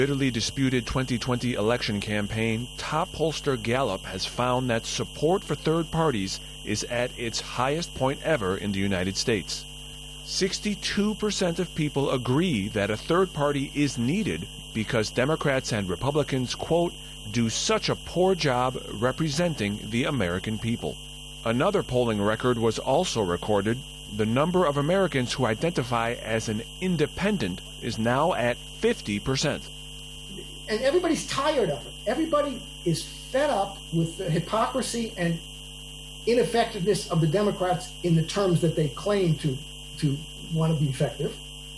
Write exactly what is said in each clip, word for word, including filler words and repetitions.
Bitterly disputed twenty twenty election campaign, top pollster Gallup has found that support for third parties is at its highest point ever in the United States. sixty-two percent of people agree that a third party is needed because Democrats and Republicans, quote, do such a poor job representing the American people. Another polling record was also recorded. The number of Americans who identify as an independent is now at fifty percent. And everybody's tired of it. Everybody is fed up with the hypocrisy and ineffectiveness of the Democrats in the terms that they claim to, to want to be effective.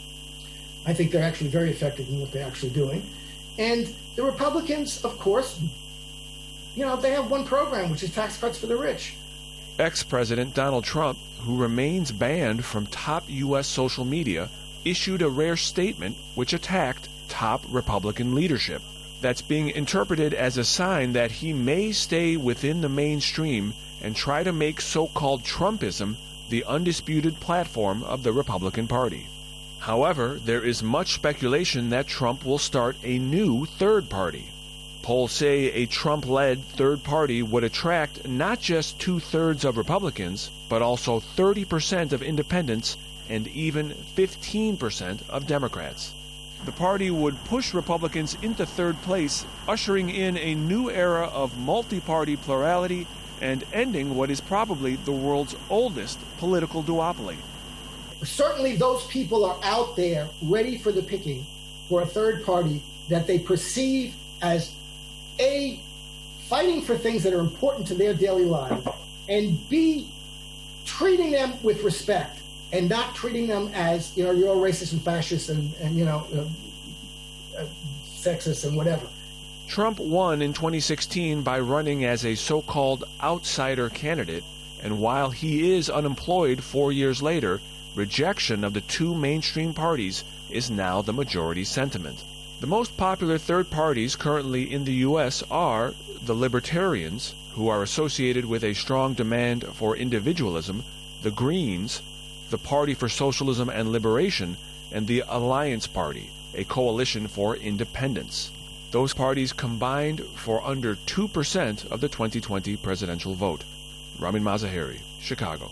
I think they're actually very effective in what they're actually doing. And the Republicans, of course, you know, they have one program, which is tax cuts for the rich. Ex-President Donald Trump, who remains banned from top U S social media, issued a rare statement which attacked top Republican leadership. That's being interpreted as a sign that he may stay within the mainstream and try to make so-called Trumpism the undisputed platform of the Republican Party. However, there is much speculation that Trump will start a new third party. Polls say a Trump-led third party would attract not just two-thirds of Republicans, but also thirty percent of independents and even fifteen percent of Democrats. The party would push Republicans into third place, ushering in a new era of multi-party plurality and ending what is probably the world's oldest political duopoly. Certainly those people are out there ready for the picking for a third party that they perceive as A, fighting for things that are important to their daily lives, and B, treating them with respect and not treating them as, you know, you're all racist and fascist and, and you know, uh, uh, sexist and whatever. Trump won in twenty sixteen by running as a so-called outsider candidate, and while he is unemployed four years later, rejection of the two mainstream parties is now the majority sentiment. The most popular third parties currently in the U S are the Libertarians, who are associated with a strong demand for individualism, the Greens, the Party for Socialism and Liberation, and the Alliance Party, a coalition for independence. Those parties combined for under two percent of the twenty twenty presidential vote. Ramin Mazaheri, Chicago.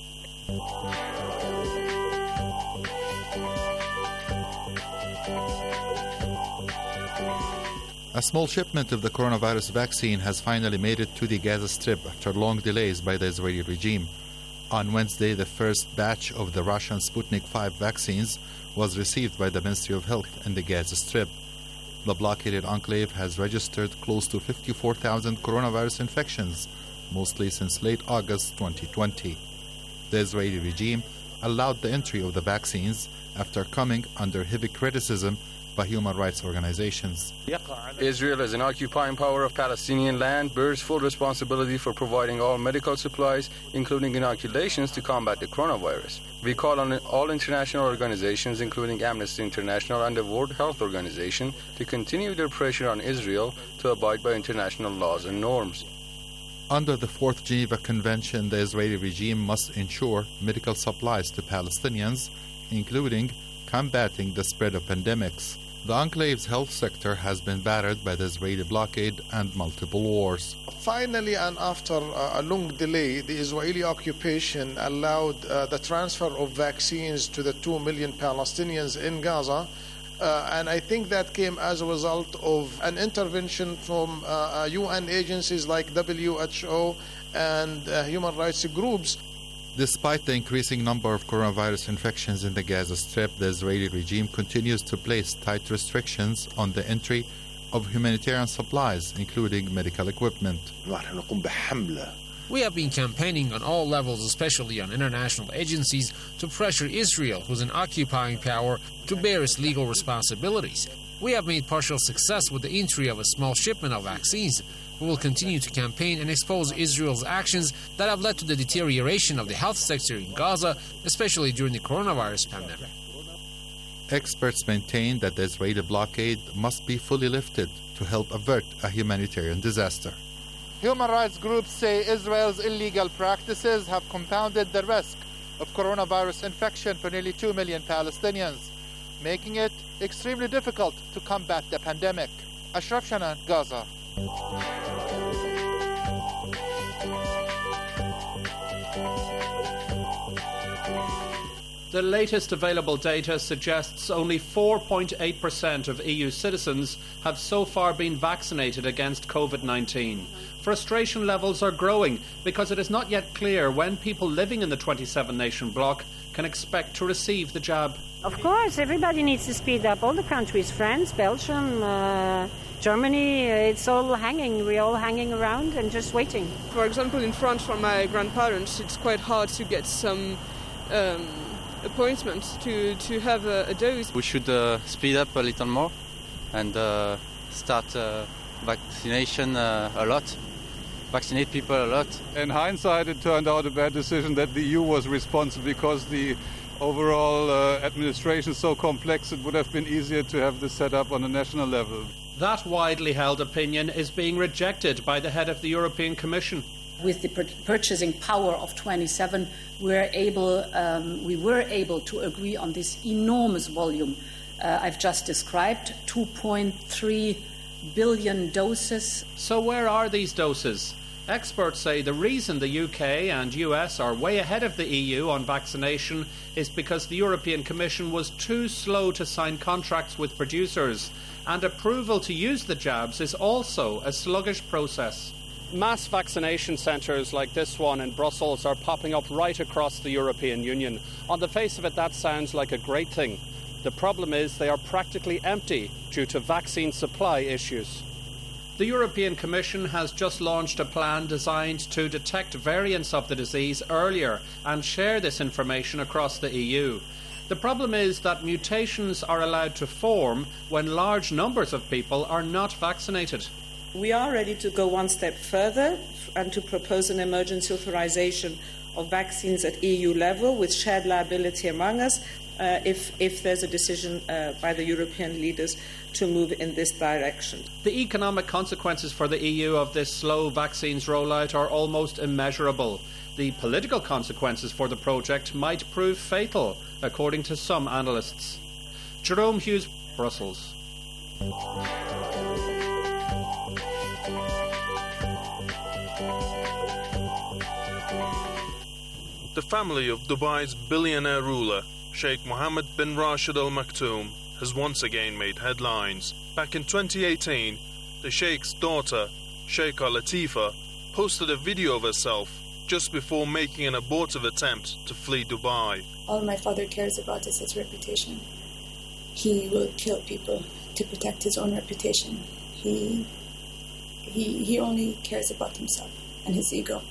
A small shipment of the coronavirus vaccine has finally made it to the Gaza Strip after long delays by the Israeli regime. On Wednesday, the first batch of the Russian Sputnik five vaccines was received by the Ministry of Health in the Gaza Strip. The blockaded enclave has registered close to fifty-four thousand coronavirus infections, mostly since late August twenty twenty. The Israeli regime allowed the entry of the vaccines after coming under heavy criticism by human rights organizations. Israel, as an occupying power of Palestinian land, bears full responsibility for providing all medical supplies, including inoculations, to combat the coronavirus. We call on all international organizations, including Amnesty International and the World Health Organization, to continue their pressure on Israel to abide by international laws and norms. Under the Fourth Geneva Convention, the Israeli regime must ensure medical supplies to Palestinians, including combating the spread of pandemics. The enclave's health sector has been battered by the Israeli blockade and multiple wars. Finally, and after a long delay, the Israeli occupation allowed uh, the transfer of vaccines to the two million Palestinians in Gaza. Uh, and I think that came as a result of an intervention from uh, U N agencies like W H O and uh, human rights groups. Despite the increasing number of coronavirus infections in the Gaza Strip, the Israeli regime continues to place tight restrictions on the entry of humanitarian supplies, including medical equipment. We have been campaigning on all levels, especially on international agencies, to pressure Israel, who's an occupying power, to bear its legal responsibilities. We have made partial success with the entry of a small shipment of vaccines. We will continue to campaign and expose Israel's actions that have led to the deterioration of the health sector in Gaza, especially during the coronavirus pandemic. Experts maintain that the Israeli blockade must be fully lifted to help avert a humanitarian disaster. Human rights groups say Israel's illegal practices have compounded the risk of coronavirus infection for nearly two million Palestinians. making it extremely difficult to combat the pandemic. Ashraf Shanan, Gaza. The latest available data suggests only four point eight percent of E U citizens have so far been vaccinated against COVID nineteen. Frustration levels are growing because it is not yet clear when people living in the twenty-seven nation bloc can expect to receive the jab. Of course, everybody needs to speed up. All the countries, France, Belgium, uh, Germany, it's all hanging. We're all hanging around and just waiting. For example, in France, for my grandparents, it's quite hard to get some um, appointments to, to have a, a dose. We should uh, speed up a little more and uh, start uh, vaccination uh, a lot. Vaccinate people a lot. In hindsight, it turned out a bad decision that the E U was responsible because the overall uh, administration is so complex, it would have been easier to have this set up on a national level. That widely held opinion is being rejected by the head of the European Commission. With the purchasing power of twenty-seven, we're able, um, we were able to agree on this enormous volume uh, I've just described, two point three billion doses. So where are these doses? Experts say the reason the U K and U S are way ahead of the E U on vaccination is because the European Commission was too slow to sign contracts with producers, and approval to use the jabs is also a sluggish process. Mass vaccination centres like this one in Brussels are popping up right across the European Union. On the face of it, that sounds like a great thing. The problem is they are practically empty due to vaccine supply issues. The European Commission has just launched a plan designed to detect variants of the disease earlier and share this information across the E U. The problem is that mutations are allowed to form when large numbers of people are not vaccinated. We are ready to go one step further and to propose an emergency authorization of vaccines at E U level with shared liability among us uh, if, if there's a decision uh, by the European leaders to move in this direction. The economic consequences for the E U of this slow vaccines rollout are almost immeasurable. The political consequences for the project might prove fatal, according to some analysts. Jerome Hughes, Brussels. The family of Dubai's billionaire ruler, Sheikh Mohammed bin Rashid Al Maktoum, has once again made headlines. Back in twenty eighteen, the Sheikh's daughter, Sheikha Latifa, posted a video of herself just before making an abortive attempt to flee Dubai. All my father cares about is his reputation. He will kill people to protect his own reputation. He, he, he only cares about himself and his ego.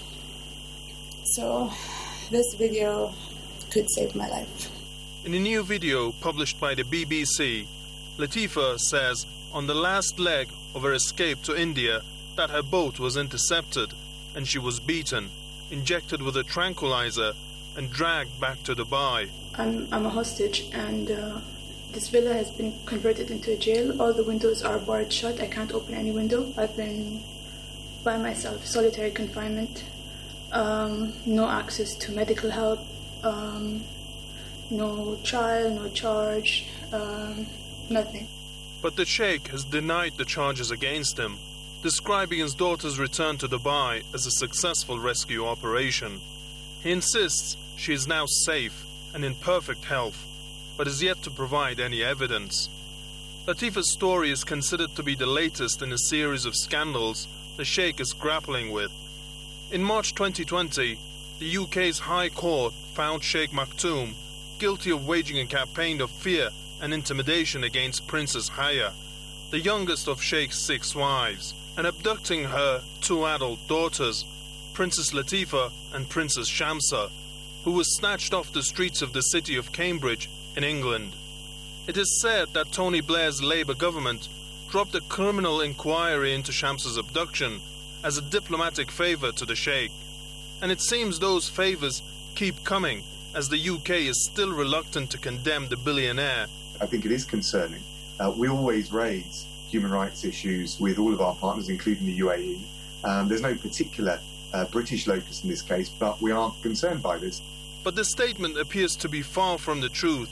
So, this video could save my life. In a new video published by the B B C, Latifa says on the last leg of her escape to India that her boat was intercepted and she was beaten, injected with a tranquilizer and dragged back to Dubai. I'm, I'm a hostage and uh, this villa has been converted into a jail. All the windows are barred shut. I can't open any window. I've been by myself, solitary confinement. Um, no access to medical help, um, no trial, no charge, um, nothing. But the Sheikh has denied the charges against him, describing his daughter's return to Dubai as a successful rescue operation. He insists she is now safe and in perfect health, but is yet to provide any evidence. Latifa's story is considered to be the latest in a series of scandals the Sheikh is grappling with. In March twenty twenty, the U K's High Court found Sheikh Maktoum guilty of waging a campaign of fear and intimidation against Princess Haya, the youngest of Sheikh's six wives, and abducting her two adult daughters, Princess Latifa and Princess Shamsa, who was snatched off the streets of the city of Cambridge in England. It is said that Tony Blair's Labour government dropped a criminal inquiry into Shamsa's abduction as a diplomatic favour to the Sheikh. And it seems those favours keep coming as the U K is still reluctant to condemn the billionaire. I think it is concerning. Uh, we always raise human rights issues with all of our partners, including the U A E. Um, there's no particular uh, British locus in this case, but we are concerned by this. But the statement appears to be far from the truth.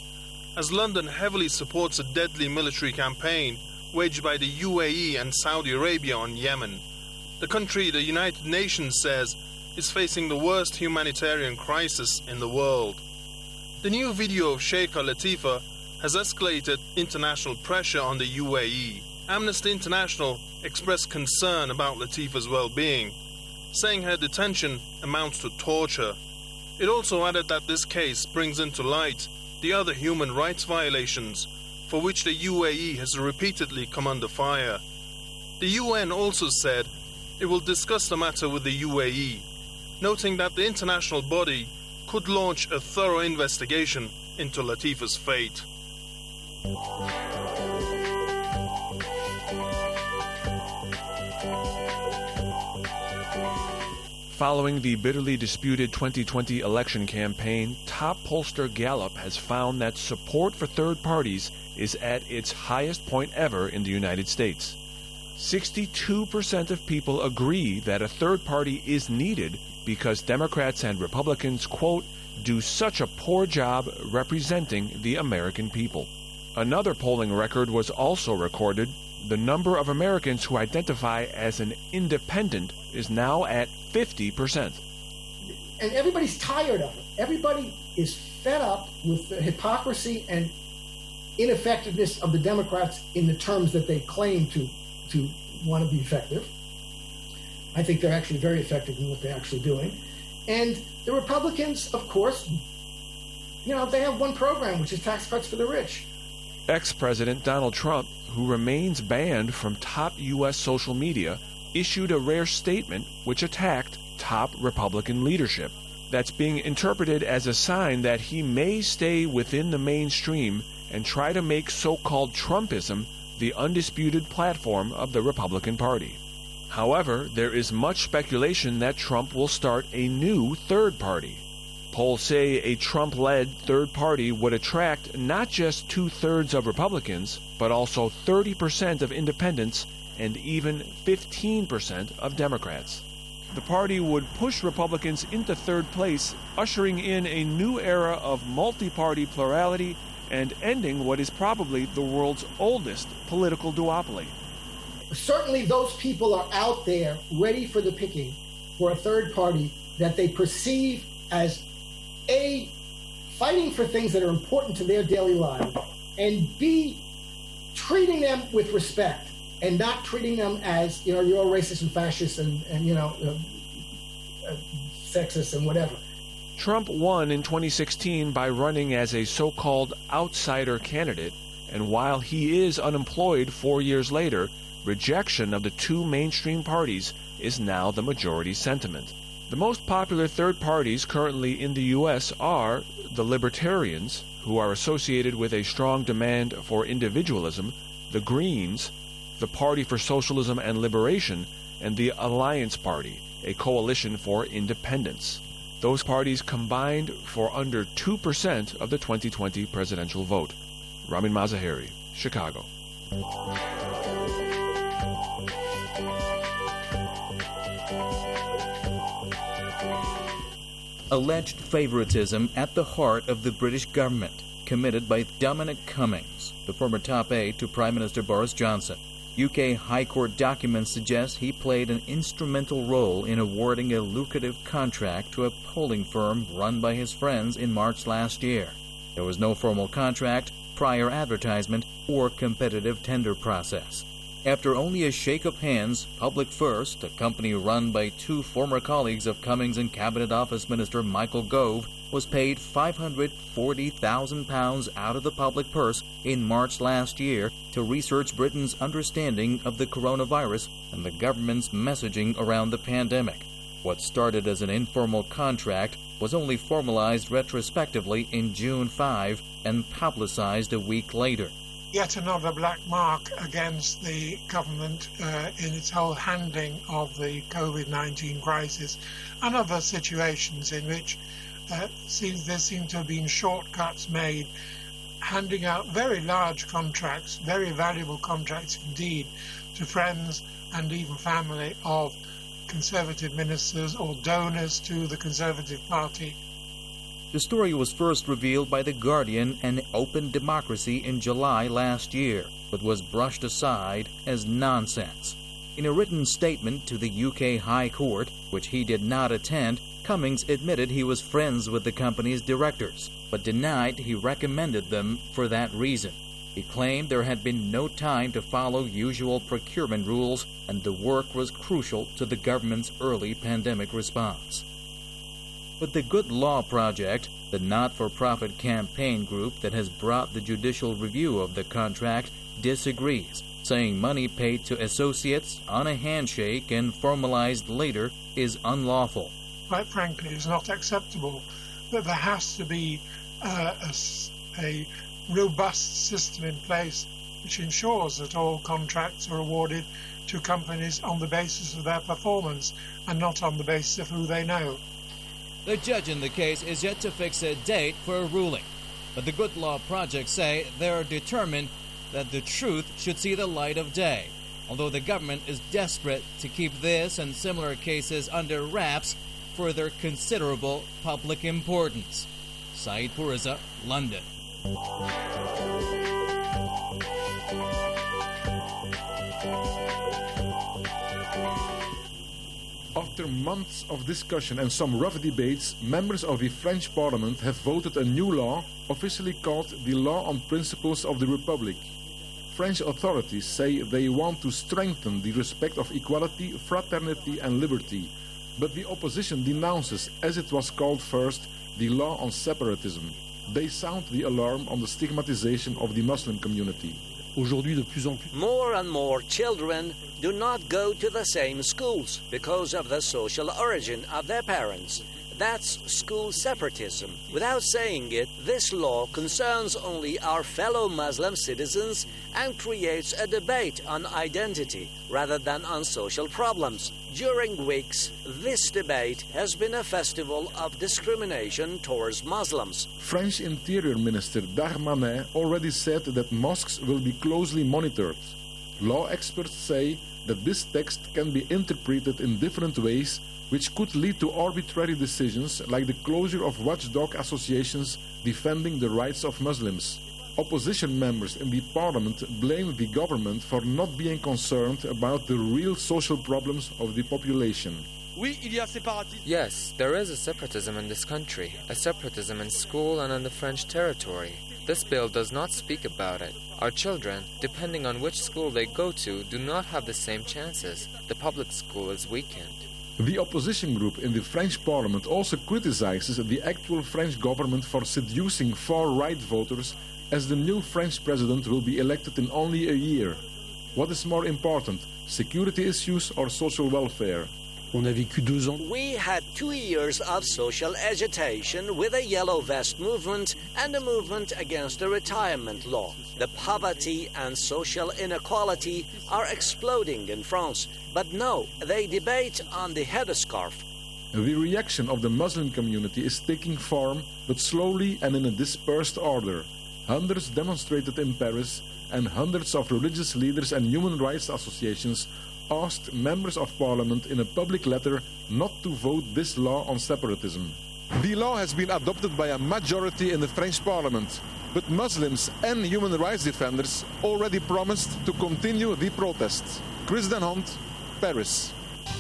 as London heavily supports a deadly military campaign waged by the U A E and Saudi Arabia on Yemen. The country the United Nations says is facing the worst humanitarian crisis in the world. The new video of Sheikha Latifa has escalated international pressure on the U A E. Amnesty International expressed concern about Latifa's well-being, saying her detention amounts to torture. It also added that this case brings into light the other human rights violations for which the U A E has repeatedly come under fire. The U N also said it will discuss the matter with the U A E, noting that the international body could launch a thorough investigation into Latifa's fate. Following the bitterly disputed twenty twenty election campaign, top pollster Gallup has found that support for third parties is at its highest point ever in the United States. sixty-two percent of people agree that a third party is needed because Democrats and Republicans, quote, do such a poor job representing the American people. Another polling record was also recorded. The number of Americans who identify as an independent is now at fifty percent. And everybody's tired of it. Everybody is fed up with the hypocrisy and ineffectiveness of the Democrats in the terms that they claim to, to want to be effective. I think they're actually very effective in what they're actually doing. And the Republicans, of course, you know, they have one program, which is tax cuts for the rich. Ex-President Donald Trump, who remains banned from top U S social media, issued a rare statement which attacked top Republican leadership. That's being interpreted as a sign that he may stay within the mainstream and try to make so-called Trumpism the undisputed platform of the Republican Party. However, there is much speculation that Trump will start a new third party. Polls say a Trump-led third party would attract not just two-thirds of Republicans, but also thirty percent of independents and even fifteen percent of Democrats. The party would push Republicans into third place, ushering in a new era of multi-party plurality and ending what is probably the world's oldest political duopoly. Certainly those people are out there ready for the picking for a third party that they perceive as A, fighting for things that are important to their daily lives, and B, treating them with respect and not treating them as, you know, you're all racist and fascist and, and you know, uh, uh, sexist and whatever. Trump won in twenty sixteen by running as a so-called outsider candidate, and while he is unemployed four years later, rejection of the two mainstream parties is now the majority sentiment. The most popular third parties currently in the U S are the Libertarians, who are associated with a strong demand for individualism, the Greens, the Party for Socialism and Liberation, and the Alliance Party, a coalition for independence. Those parties combined for under two percent of the twenty twenty presidential vote. Ramin Mazaheri, Chicago. Alleged favoritism at the heart of the British government, committed by Dominic Cummings, the former top aide to Prime Minister Boris Johnson. U K High Court documents suggest he played an instrumental role in awarding a lucrative contract to a polling firm run by his friends in March last year. There was no formal contract, prior advertisement, or competitive tender process. After only a shake of hands, Public First, a company run by two former colleagues of Cummings and Cabinet Office Minister Michael Gove, was paid five hundred forty thousand pounds out of the public purse in March last year to research Britain's understanding of the coronavirus and the government's messaging around the pandemic. What started as an informal contract was only formalized retrospectively in June fifth and publicized a week later. Yet another black mark against the government uh, in its whole handling of the COVID nineteen crisis and other situations in which uh, seems, there seem to have been shortcuts made, handing out very large contracts, very valuable contracts indeed, to friends and even family of Conservative ministers or donors to the Conservative Party. The story was first revealed by The Guardian and Open Democracy in July last year, but was brushed aside as nonsense. In a written statement to the U K High Court, which he did not attend, Cummings admitted he was friends with the company's directors, but denied he recommended them for that reason. He claimed there had been no time to follow usual procurement rules, and the work was crucial to the government's early pandemic response. But the Good Law Project, the not-for-profit campaign group that has brought the judicial review of the contract, disagrees, saying money paid to associates on a handshake and formalized later is unlawful. Quite frankly, it's not acceptable that there has to be uh, a, a robust system in place which ensures that all contracts are awarded to companies on the basis of their performance and not on the basis of who they know. The judge in the case is yet to fix a date for a ruling, but the Good Law Project say they're determined that the truth should see the light of day, although the government is desperate to keep this and similar cases under wraps for their considerable public importance. Saeed Puriza, London. After months of discussion and some rough debates, members of the French Parliament have voted a new law, officially called the Law on Principles of the Republic. French authorities say they want to strengthen the respect of equality, fraternity and liberty, but the opposition denounces, as it was called first, the law on separatism. They sound the alarm on the stigmatization of the Muslim community. Aujourd'hui, de plus en plus. More and more children do not go to the same schools because of the social origin of their parents. That's school separatism. Without saying it, this law concerns only our fellow Muslim citizens and creates a debate on identity rather than on social problems. During weeks, this debate has been a festival of discrimination towards Muslims. French Interior Minister Darmanin already said that mosques will be closely monitored. Law experts say that this text can be interpreted in different ways, which could lead to arbitrary decisions like the closure of watchdog associations defending the rights of Muslims. Opposition members in the parliament blame the government for not being concerned about the real social problems of the population. Yes, there is a separatism in this country, a separatism in school and on the French territory. This bill does not speak about it. Our children, depending on which school they go to, do not have the same chances. The public school is weakened. The opposition group in the French parliament also criticizes the actual French government for seducing far-right voters, as the new French president will be elected in only a year. What is more important, security issues or social welfare? On a vécu deux ans. We had two years of social agitation with a Yellow Vest movement and a movement against the retirement law. The poverty and social inequality are exploding in France. But no, they debate on the headscarf. The reaction of the Muslim community is taking form, but slowly and in a dispersed order. Hundreds demonstrated in Paris, and hundreds of religious leaders and human rights associations asked members of parliament in a public letter not to vote this law on separatism. The law has been adopted by a majority in the French parliament, but Muslims and human rights defenders already promised to continue the protests. Chris Den Hond, Paris.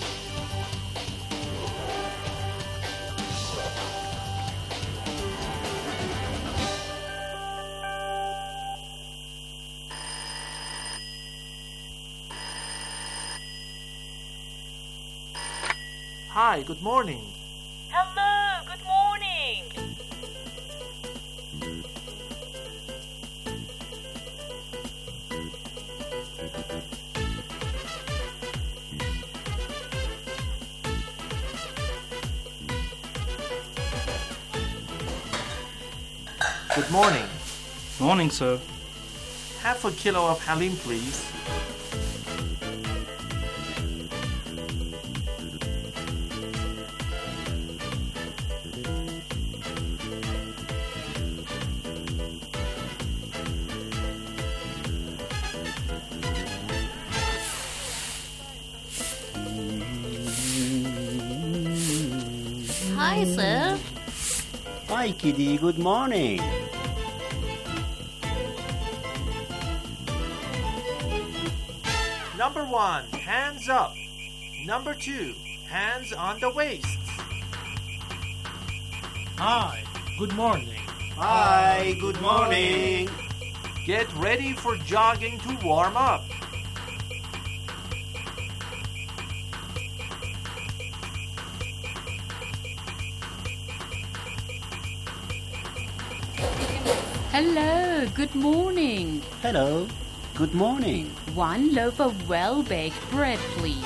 Hi, good morning. Hello, good morning. Good morning. Morning, sir. Half a kilo of halim, please. Hi, sir. Hi, Kitty. Good morning. Number one, hands up. Number two, hands on the waist. Hi, good morning. Hi, good morning. Get ready for jogging to warm up. Hello, good morning. Hello, good morning. One loaf of well-baked bread, please.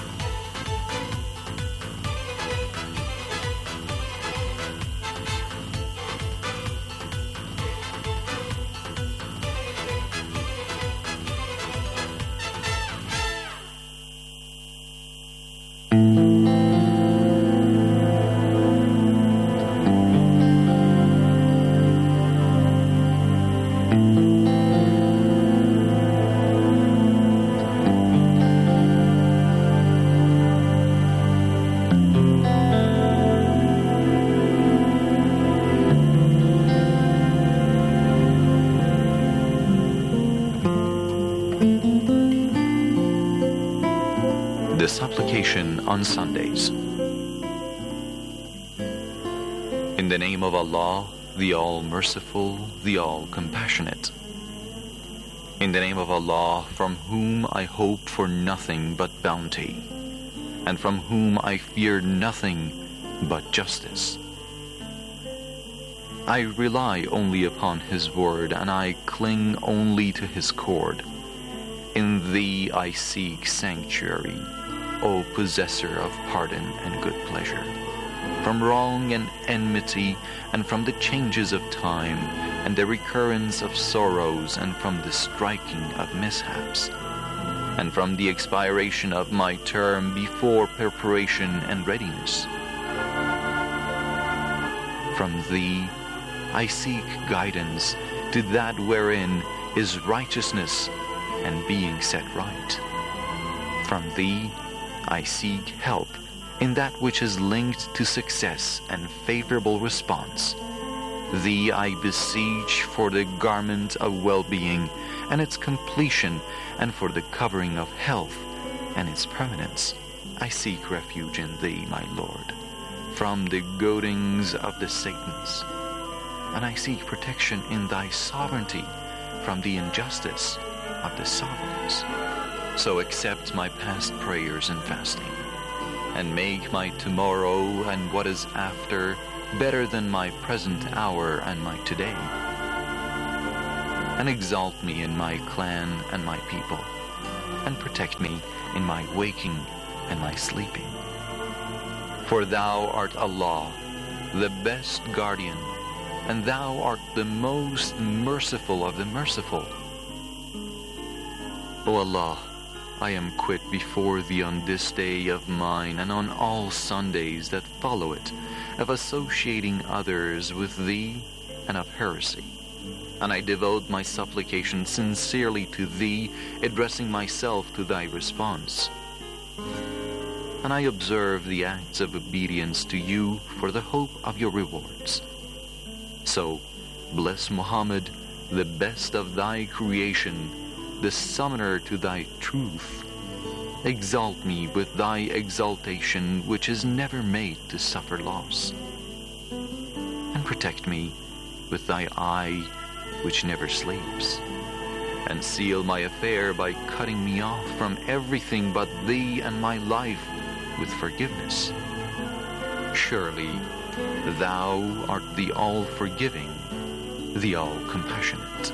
The supplication on Sundays. In the name of Allah, the All-Merciful, the All-Compassionate. In the name of Allah, from whom I hope for nothing but bounty, and from whom I fear nothing but justice. I rely only upon His word, and I cling only to His cord. In Thee I seek sanctuary, O possessor of pardon and good pleasure, from wrong and enmity, and from the changes of time, and the recurrence of sorrows, and from the striking of mishaps, and from the expiration of my term before preparation and readiness. From Thee I seek guidance to that wherein is righteousness and being set right. From Thee I seek help in that which is linked to success and favorable response. Thee I beseech for the garment of well-being and its completion, and for the covering of health and its permanence. I seek refuge in Thee, my Lord, from the goadings of the Satans, and I seek protection in Thy sovereignty from the injustice of the sovereigns. So accept my past prayers and fasting, and make my tomorrow and what is after better than my present hour and my today. And exalt me in my clan and my people, and protect me in my waking and my sleeping. For Thou art Allah, the best guardian, and Thou art the most merciful of the merciful. O Allah, I am quit before Thee on this day of mine, and on all Sundays that follow it, of associating others with Thee and of heresy. And I devote my supplication sincerely to Thee, addressing myself to Thy response. And I observe the acts of obedience to You for the hope of Your rewards. So, bless Muhammad, the best of Thy creation, the summoner to Thy truth. Exalt me with Thy exaltation, which is never made to suffer loss. And protect me with Thy eye, which never sleeps. And seal my affair by cutting me off from everything but Thee and my life with forgiveness. Surely, Thou art the all-forgiving, the all-compassionate.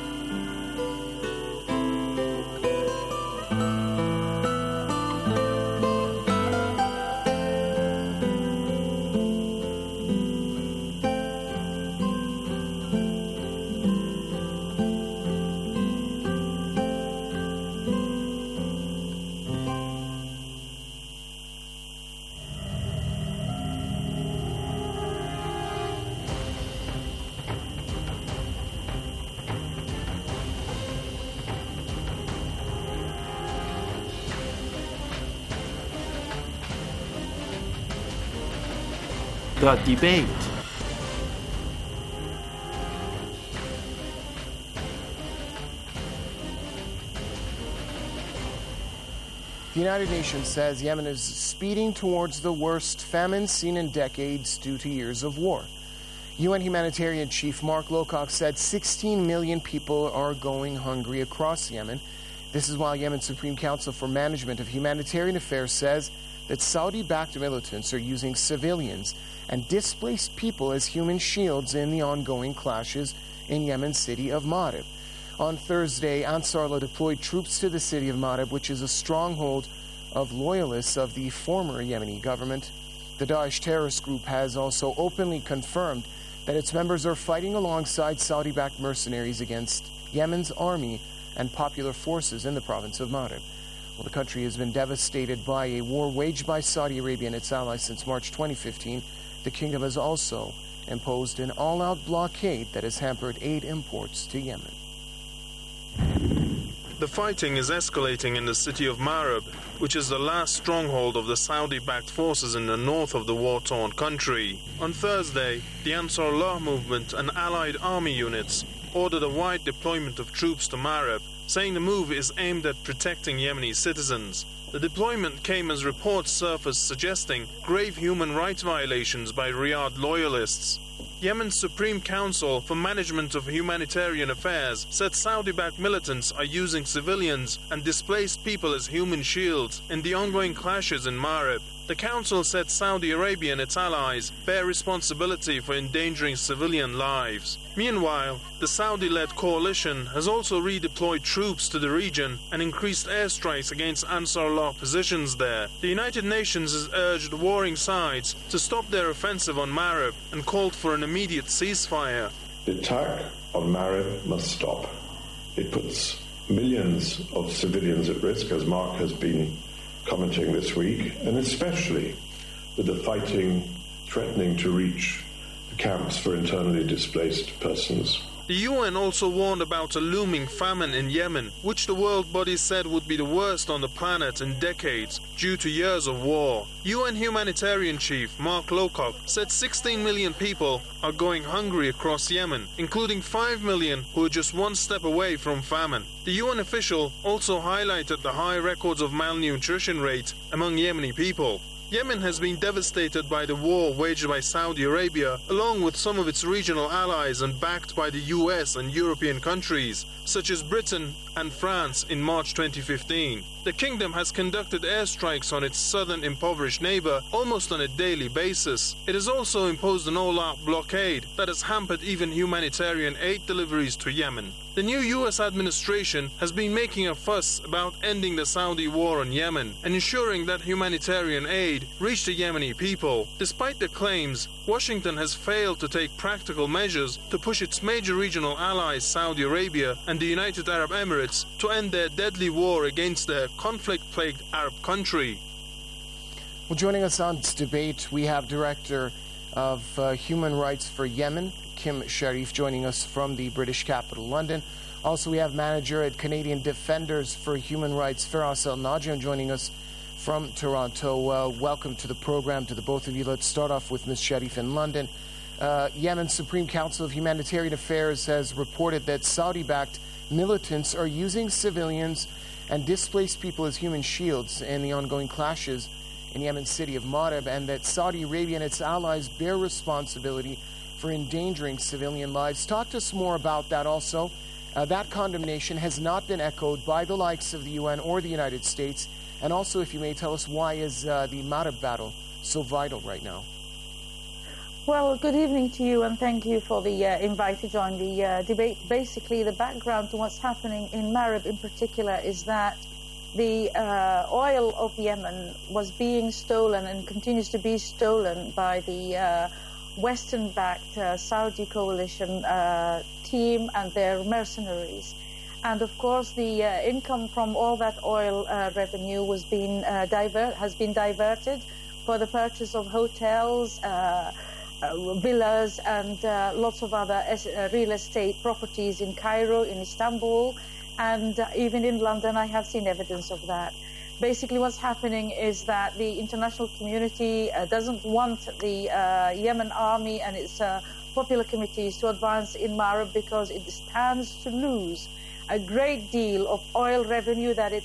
The debate. The United Nations says Yemen is speeding towards the worst famine seen in decades due to years of war. U N Humanitarian Chief Mark Lowcock said sixteen million people are going hungry across Yemen. This is while Yemen's Supreme Council for Management of Humanitarian Affairs says that Saudi-backed militants are using civilians and displaced people as human shields in the ongoing clashes in Yemen's city of Marib. On Thursday, Ansarullah deployed troops to the city of Marib, which is a stronghold of loyalists of the former Yemeni government. The Daesh terrorist group has also openly confirmed that its members are fighting alongside Saudi-backed mercenaries against Yemen's army and popular forces in the province of Marib. Well, the country has been devastated by a war waged by Saudi Arabia and its allies since March twenty fifteen. The kingdom has also imposed an all-out blockade that has hampered aid imports to Yemen. The fighting is escalating in the city of Marib, which is the last stronghold of the Saudi-backed forces in the north of the war-torn country. On Thursday, the Ansarullah movement and allied army units ordered a wide deployment of troops to Marib, saying the move is aimed at protecting Yemeni citizens. The deployment came as reports surfaced suggesting grave human rights violations by Riyadh loyalists. Yemen's Supreme Council for Management of Humanitarian Affairs said Saudi-backed militants are using civilians and displaced people as human shields in the ongoing clashes in Marib. The council said Saudi Arabia and its allies bear responsibility for endangering civilian lives. Meanwhile, the Saudi-led coalition has also redeployed troops to the region and increased airstrikes against Ansarullah positions there. The United Nations has urged warring sides to stop their offensive on Marib and called for an immediate ceasefire. The attack on Marib must stop. It puts millions of civilians at risk, as Mark has been commenting this week, and especially with the fighting threatening to reach the camps for internally displaced persons. The U N also warned about a looming famine in Yemen, which the world body said would be the worst on the planet in decades due to years of war. U N Humanitarian Chief Mark Lowcock said sixteen million people are going hungry across Yemen, including five million who are just one step away from famine. The U N official also highlighted the high records of malnutrition rate among Yemeni people. Yemen has been devastated by the war waged by Saudi Arabia, along with some of its regional allies and backed by the U S and European countries, such as Britain and France in March twenty fifteen. The kingdom has conducted airstrikes on its southern impoverished neighbor almost on a daily basis. It has also imposed an all-out blockade that has hampered even humanitarian aid deliveries to Yemen. The new U S administration has been making a fuss about ending the Saudi war on Yemen and ensuring that humanitarian aid reach the Yemeni people. Despite the claims, Washington has failed to take practical measures to push its major regional allies Saudi Arabia and the United Arab Emirates to end their deadly war against their conflict-plagued Arab country. Well, joining us on this debate, we have Director of uh, Human Rights for Yemen, Kim Sharif, joining us from the British capital, London. Also, we have Manager at Canadian Defenders for Human Rights, Firas El-Najim, joining us from Toronto. Uh, welcome to the program, to the both of you. Let's start off with Miz Sharif in London. Uh, Yemen's Supreme Council of Humanitarian Affairs has reported that Saudi-backed militants are using civilians and displaced people as human shields in the ongoing clashes in Yemen's city of Marib, and that Saudi Arabia and its allies bear responsibility for endangering civilian lives. Talk to us more about that also. Uh, that condemnation has not been echoed by the likes of the U N or the United States. And also, if you may tell us, why is uh, the Marib battle so vital right now? Well, good evening to you, and thank you for the uh, invite to join the uh, debate. Basically, the background to what's happening in Marib in particular is that the uh, oil of Yemen was being stolen and continues to be stolen by the uh, Western-backed uh, Saudi coalition uh, team and their mercenaries. And of course, the uh, income from all that oil uh, revenue was being uh, divert has been diverted for the purchase of hotels, uh, uh, villas, and uh, lots of other es- uh, real estate properties in Cairo, in Istanbul, and uh, even in London. I have seen evidence of that. Basically, what's happening is that the international community uh, doesn't want the uh, Yemen army and its uh, popular committees to advance in Marib because it stands to lose a great deal of oil revenue that it's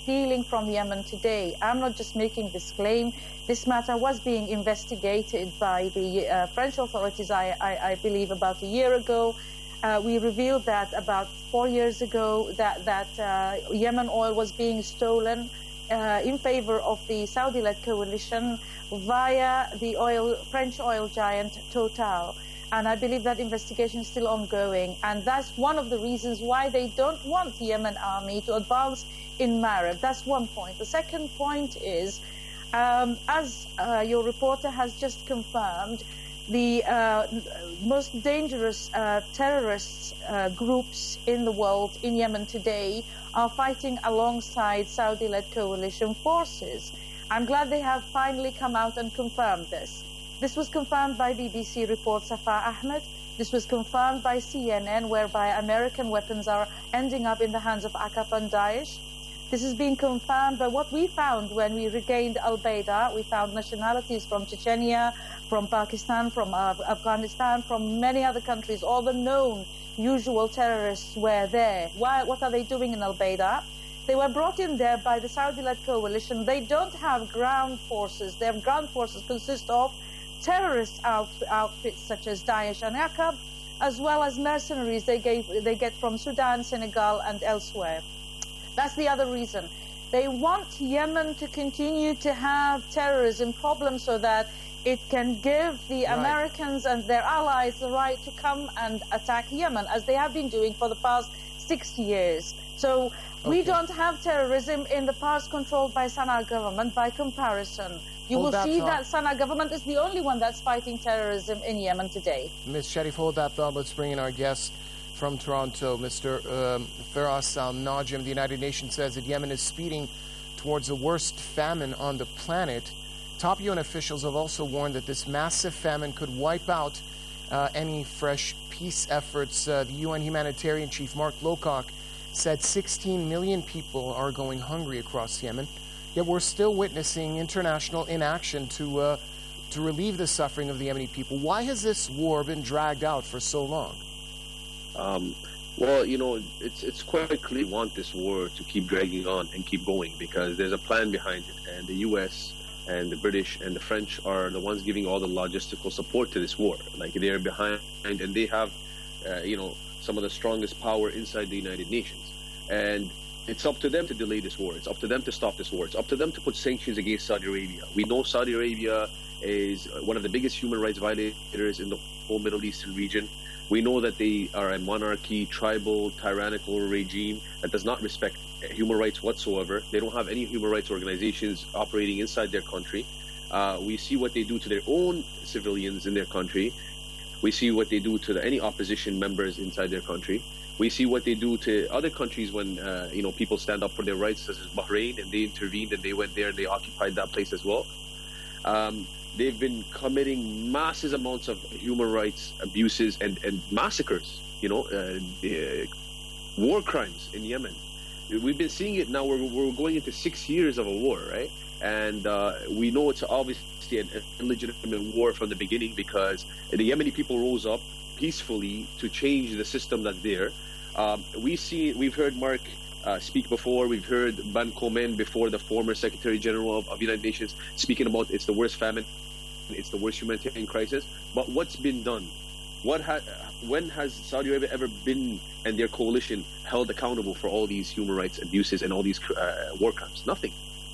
stealing from Yemen today. I'm not just making this claim. This matter was being investigated by the uh, French authorities, I, I, I believe, about a year ago. Uh, we revealed that about four years ago that, that uh, Yemen oil was being stolen uh, in favor of the Saudi-led coalition via the oil French oil giant Total. And I believe that investigation is still ongoing. And that's one of the reasons why they don't want the Yemen army to advance in Marib. That's one point. The second point is, um, as uh, your reporter has just confirmed, the uh, most dangerous uh, terrorist uh, groups in the world, in Yemen today, are fighting alongside Saudi-led coalition forces. I'm glad they have finally come out and confirmed this. This was confirmed by B B C report Safa Ahmed. This was confirmed by C N N, whereby American weapons are ending up in the hands of Aqab and Daesh. This is being confirmed by what we found when we regained Al-Baida. We found nationalities from Chechnya, from Pakistan, from uh, Afghanistan, from many other countries. All the known usual terrorists were there. Why, what are they doing in Al-Baida? They were brought in there by the Saudi-led coalition. They don't have ground forces. Their ground forces consist of terrorist outf outfits such as Daesh and Aqab, as well as mercenaries they, gave, they get from Sudan, Senegal, and elsewhere. That's the other reason. They want Yemen to continue to have terrorism problems so that it can give the right. Americans and their allies the right to come and attack Yemen, as they have been doing for the past sixty years. So okay. we don't have terrorism in the parts controlled by Sana'a government by comparison. You hold will that see thought. that Sana'a government is the only one that's fighting terrorism in Yemen today. Miz Sharif, hold that thought. Let's bring in our guest from Toronto, Mister Um, Firas Al-Najim. The United Nations says that Yemen is speeding towards the worst famine on the planet. Top U N officials have also warned that this massive famine could wipe out uh, any fresh peace efforts. Uh, the U N humanitarian chief, Mark Lowcock, said sixteen million people are going hungry across Yemen. Yet we're still witnessing international inaction to uh, to relieve the suffering of the Yemeni people. Why has this war been dragged out for so long? Um, well, you know, it's it's quite clear we want this war to keep dragging on and keep going because there's a plan behind it, and the U S and the British and the French are the ones giving all the logistical support to this war. Like they're behind, and they have, uh, you know, some of the strongest power inside the United Nations, and it's up to them to delay this war. It's up to them to stop this war. It's up to them to put sanctions against Saudi Arabia. We know Saudi Arabia is one of the biggest human rights violators in the whole Middle Eastern region. We know that they are a monarchy, tribal, tyrannical regime that does not respect human rights whatsoever. They don't have any human rights organizations operating inside their country. Uh, we see what they do to their own civilians in their country. We see what they do to the, any opposition members inside their country. We see what they do to other countries when uh, you know people stand up for their rights, such as Bahrain, and they intervened and they went there and they occupied that place as well. Um, they've been committing massive amounts of human rights abuses and, and massacres, you know, uh, uh, war crimes in Yemen. We've been seeing it now. We're, we're going into six years of a war, right? And uh, we know it's obviously an illegitimate war from the beginning because the Yemeni people rose up peacefully to change the system that's there. Um, we see, we've heard Mark uh, speak before. We've heard Ban Ki-moon before, the former Secretary General of, of United Nations, speaking about it's the worst famine, it's the worst humanitarian crisis. But what's been done? What ha when has Saudi Arabia ever been and their coalition held accountable for all these human rights abuses and all these uh, war crimes? Nothing.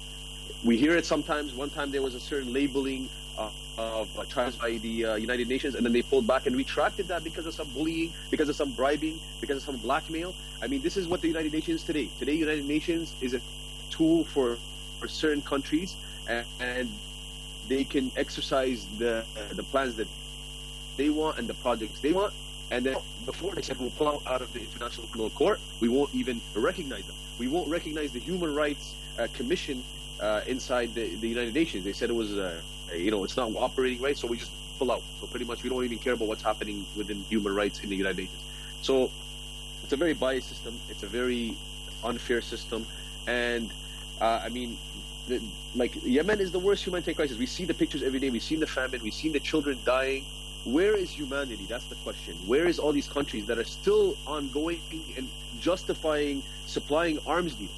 We hear it sometimes. One time there was a certain labeling uh, of uh, trials by the uh, United Nations, and then they pulled back and retracted that because of some bullying, because of some bribing, because of some blackmail. I mean, this is what the United Nations today. Today, United Nations is a tool for, for certain countries, and, and they can exercise the uh, the plans that they want and the projects they want. And then before they said we'll pull out, out of the International Criminal Court, we won't even recognize them. We won't recognize the Human Rights uh, Commission uh, inside the, the United Nations. They said it was, uh, you know, it's not operating right, so we just pull out. So pretty much we don't even care about what's happening within human rights in the United Nations. So it's a very biased system. It's a very unfair system. And uh, I mean, the, like Yemen is the worst humanitarian crisis. We see the pictures every day. We've seen the famine. We've seen the children dying. Where is humanity? That's the question. Where is all these countries that are still ongoing and justifying supplying arms deals?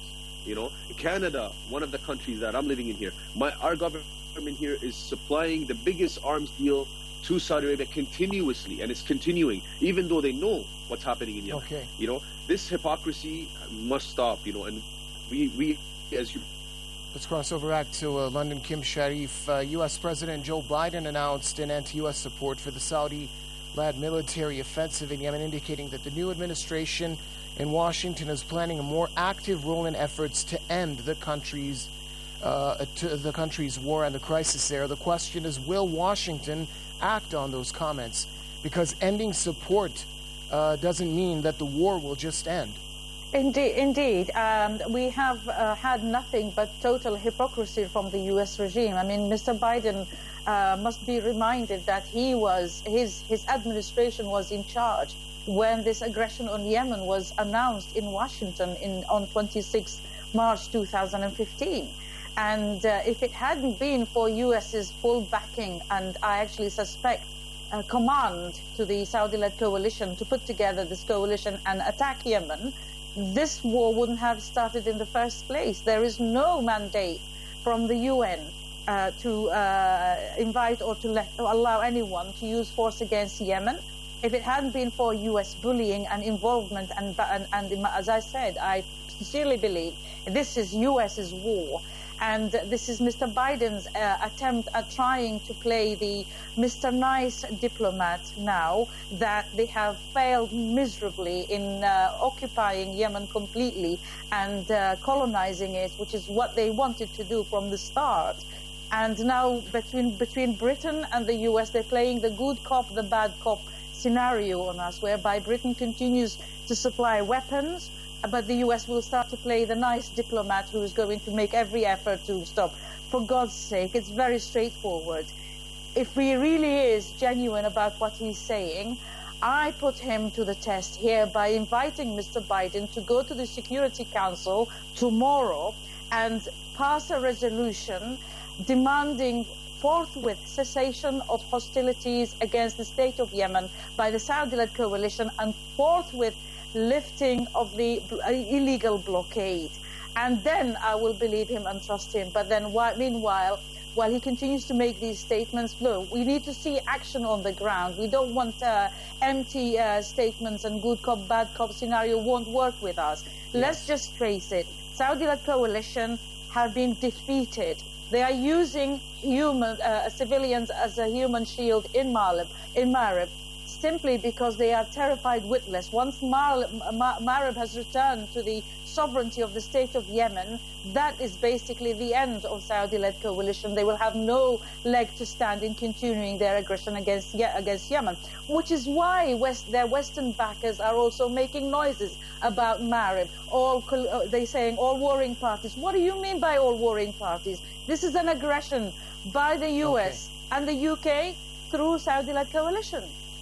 You know, Canada, one of the countries that I'm living in here, my our government here is supplying the biggest arms deal to Saudi Arabia continuously, and it's continuing, even though they know what's happening in Yemen. Okay. You know, this hypocrisy must stop, you know, and we, we as you... Let's cross over back to uh, London. Kim Sharif, uh, U S President Joe Biden announced an anti-U S support for the Saudi-led military offensive in Yemen, indicating that the new administration in Washington is planning a more active role in efforts to end the country's uh, to the country's war and the crisis there. The question is, will Washington act on those comments? Because ending support uh, doesn't mean that the war will just end. Indeed, indeed. Um, we have uh, had nothing but total hypocrisy from the U S regime. I mean, Mister Biden uh, must be reminded that he was his his administration was in charge when this aggression on Yemen was announced in Washington in on twenty-sixth March two thousand fifteen. And uh, if it hadn't been for US's full backing, and I actually suspect a command to the Saudi-led coalition to put together this coalition and attack Yemen, this war wouldn't have started in the first place. There is no mandate from the U N uh, to uh, invite or to let or allow anyone to use force against Yemen. If it hadn't been for U S bullying and involvement, and, and, and as I said, I sincerely believe this is US's war. And this is Mister Biden's uh, attempt at trying to play the Mister Nice diplomat now that they have failed miserably in uh, occupying Yemen completely and uh, colonizing it, which is what they wanted to do from the start. And now between between Britain and the U S, they're playing the good cop, the bad cop scenario on us, whereby Britain continues to supply weapons, but the U S will start to play the nice diplomat who is going to make every effort to stop. For God's sake, it's very straightforward. If he really is genuine about what he's saying, I put him to the test here by inviting Mister Biden to go to the Security Council tomorrow and pass a resolution demanding forthwith cessation of hostilities against the state of Yemen by the Saudi-led coalition and forthwith lifting of the illegal blockade. And then I will believe him and trust him. But then while, meanwhile, while he continues to make these statements, look, we need to see action on the ground. We don't want uh, empty uh, statements and good cop, bad cop scenario won't work with us. Yes. Let's just face it. Saudi-led coalition have been defeated. They are using human uh, civilians as a human shield in Marib, in Marib, simply because they are terrified witless. Once Marib has returned to the sovereignty of the state of Yemen, that is basically the end of Saudi-led coalition. They will have no leg to stand in continuing their aggression against against Yemen, which is why West, their Western backers are also making noises about Marib. All they saying all warring parties. What do you mean by all warring parties? This is an aggression by the U S okay. and the U K through Saudi-led coalition.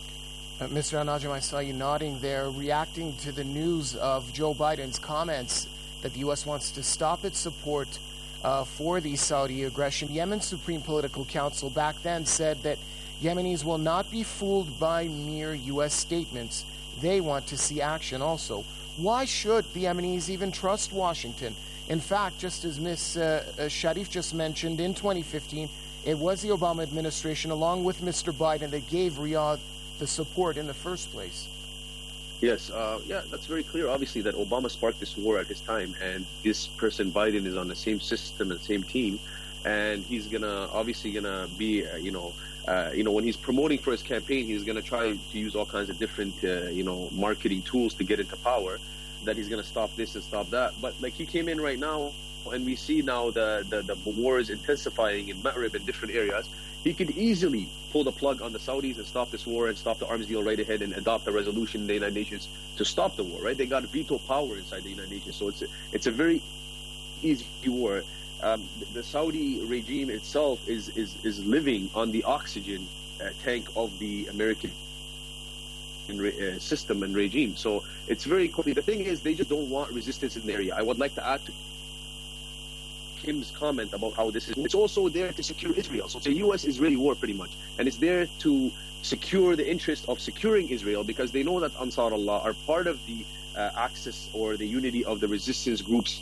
Uh, Mister Al-Najm, I saw you nodding there, reacting to the news of Joe Biden's comments that the U S wants to stop its support uh, for the Saudi aggression. Yemen's Supreme Political Council back then said that Yemenis will not be fooled by mere U S statements. They want to see action also. Why should the Yemenis even trust Washington? In fact, just as Miz Uh, Sharif just mentioned, in twenty fifteen, it was the Obama administration, along with Mister Biden, that gave Riyadh the support in the first place. Yes, uh, yeah, that's very clear. Obviously, that Obama sparked this war at his time, and this person Biden is on the same system and same team, and he's gonna obviously gonna be, uh, you know, uh, you know, when he's promoting for his campaign, he's gonna try to use all kinds of different, uh, you know, marketing tools to get into power. That he's gonna stop this and stop that, but like he came in right now, and we see now the the, the war is intensifying in Marib and different areas. He could easily pull the plug on the Saudis and stop this war and stop the arms deal right ahead and adopt a resolution in the United Nations to stop the war, right? They got veto power inside the United Nations. So it's a, it's a very easy war. Um, the Saudi regime itself is, is, is living on the oxygen uh, tank of the American uh, system and regime. So it's very quickly. The thing is, they just don't want resistance in the area. I would like to add to Kim's comment about how this is, it's also there to secure Israel. So the U S Israeli war pretty much, and it's there to secure the interest of securing Israel, because they know that Ansar Allah are part of the uh, axis or the unity of the resistance groups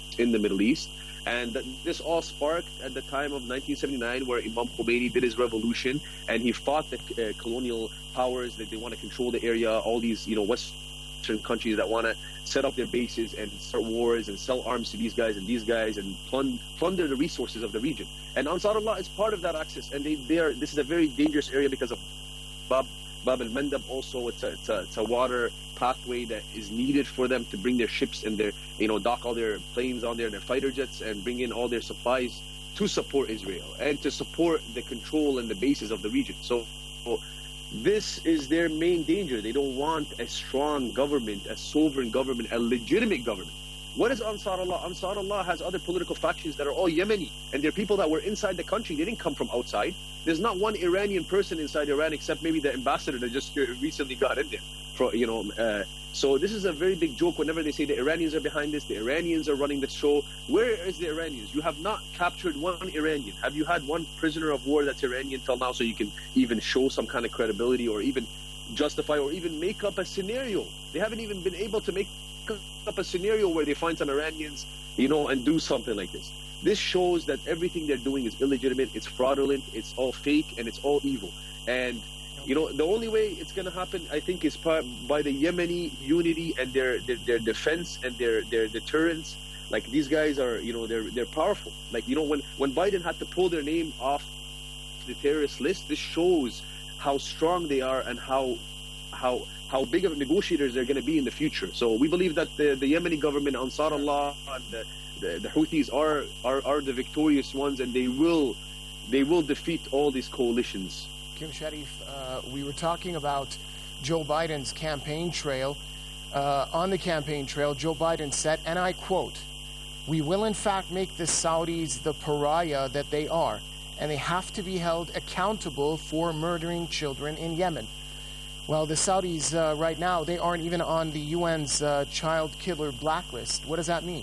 in the Middle East. And this all sparked at the time of nineteen seventy-nine, where Imam Khomeini did his revolution, and he fought the uh, colonial powers that they want to control the area, all these, you know, Western countries that want to set up their bases and start wars and sell arms to these guys and these guys and plunder the resources of the region. And Ansarullah is part of that axis, and they, they are. This is a very dangerous area because of Bab, Bab al-Mandab. Also, it's a, it's a it's a water pathway that is needed for them to bring their ships and their, you know, dock all their planes on there, their fighter jets, and bring in all their supplies to support Israel and to support the control and the bases of the region. So, so this is their main danger. They don't want a strong government, a sovereign government, a legitimate government. What is Ansarullah? Ansarullah has other political factions that are all Yemeni, and they're people that were inside the country. They didn't come from outside. There's not one Iranian person inside Iran except maybe the ambassador that just recently got in there. For, you know, uh, so this is a very big joke whenever they say the Iranians are behind this, the Iranians are running the show. Where is the Iranians? You have not captured one Iranian. Have you had one prisoner of war that's Iranian till now, so you can even show some kind of credibility or even justify or even make up a scenario? They haven't even been able to make up a scenario where they find some Iranians, you know, and do something like this. This shows that everything they're doing is illegitimate, it's fraudulent, it's all fake, and it's all evil. And you know, the only way it's going to happen, I think, is by the Yemeni unity and their, their their defense and their their deterrence. Like, these guys are, you know, they're they're powerful. Like, you know, when when Biden had to pull their name off the terrorist list, this shows how strong they are and how how how big of negotiators they're going to be in the future. So we believe that the, the Yemeni government, Ansarullah, and the, the, the Houthis are, are are the victorious ones, and they will they will defeat all these coalitions. Kim Sharif, uh, we were talking about Joe Biden's campaign trail. Uh, on the campaign trail, Joe Biden said, and I quote, "We will in fact make the Saudis the pariah that they are, and they have to be held accountable for murdering children in Yemen." Well, the Saudis uh, right now, they aren't even on the U N's uh, child killer blacklist. What does that mean?